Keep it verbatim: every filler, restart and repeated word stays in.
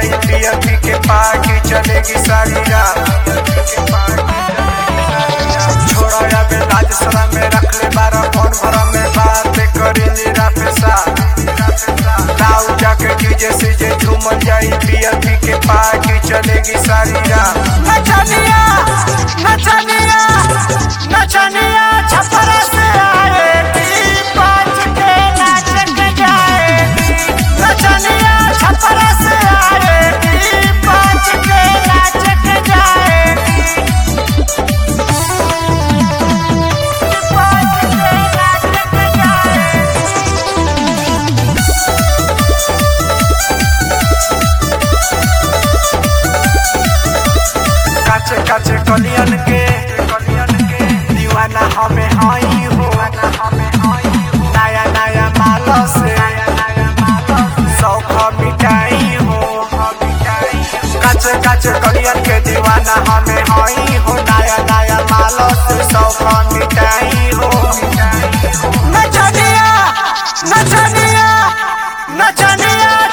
जाई पिया पी के पार्टी चलेगी सारी रात। छोड़ा अबे लाज शरम में रख ले बारह फोन भरा में बात करी नीरा पैसा। लाओ जाके डीजे सीजे झूम जाई पिया पी के पार्टी चलेगी सारी रात। नचनिया नचनिया नचनिया छपरा से आएगी पाँच के नाच के जाएगी। नचनिया छपरा से आएगी पाँच के नाच के जाएगी। पाँच के नाच के जाएगी। काचे काचे कलियन के कलियन के दीवाना हमें हई हो। नया नया मालो से शौक मिटाई हो। काचे काचे कलियन के दीवाना हमें हई हो। नया नया मालो से शौक मिटाई हो। नचनिया नचनिया नचनिया